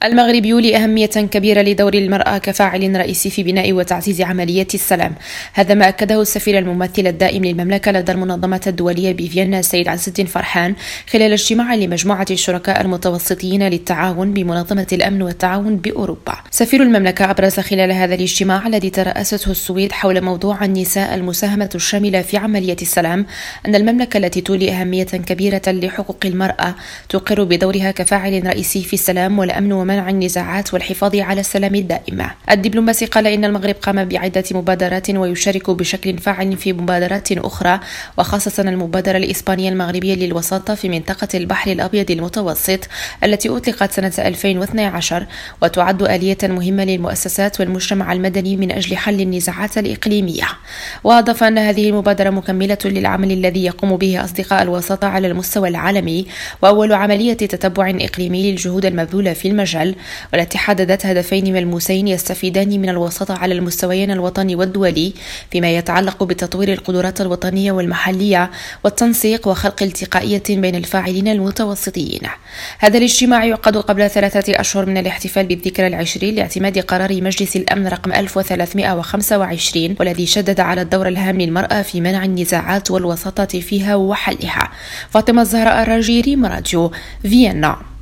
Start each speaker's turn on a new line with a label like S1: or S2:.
S1: المغرب يولي أهمية كبيرة لدور المرأة كفاعل رئيسي في بناء وتعزيز عمليات السلام. هذا ما أكده السفير الممثل الدائم للمملكة لدى المنظمة الدولية بفيينا السيد عز الدين فرحان خلال اجتماع لمجموعة الشركاء المتوسطيين للتعاون بمنظمة الأمن والتعاون بأوروبا. سفير المملكة أبرز خلال هذا الاجتماع الذي ترأسته السويد حول موضوع النساء المساهمة الشاملة في عملية السلام أن المملكة التي تولي أهمية كبيرة لحقوق المرأة تقر بدورها كفاعل رئيسي في السلام والأمن ومنع النزاعات والحفاظ على السلام الدائم. الدبلوماسي قال إن المغرب قام بعدة مبادرات ويشارك بشكل فاعل في مبادرات أخرى، وخاصة المبادرة الإسبانية المغربية للوساطة في منطقة البحر الأبيض المتوسط التي أطلقت سنة 2012 وتعد آلية مهمة للمؤسسات والمجتمع المدني من أجل حل النزاعات الإقليمية. وأضاف أن هذه المبادرة مكملة للعمل الذي يقوم به أصدقاء الوساطة على المستوى العالمي، وأول عملية تتبع إقليمي للجهود المبذولة في المجال، والتي حددت هدفين ملموسين يستفيدان من الوساطة على المستويين الوطني والدولي فيما يتعلق بتطوير القدرات الوطنية والمحلية والتنسيق وخلق التقائية بين الفاعلين المتوسطيين. هذا الاجتماع يعقد قبل 3 أشهر من الاحتفال بالذكرى العشرين لاعتماد قرار مجلس الأمن رقم 1325 والذي شدد على الدور الهام للمرأة في منع النزاعات والوساطة فيها وحلها. فاطمة الزهراء الراجيري، راديو فيينا.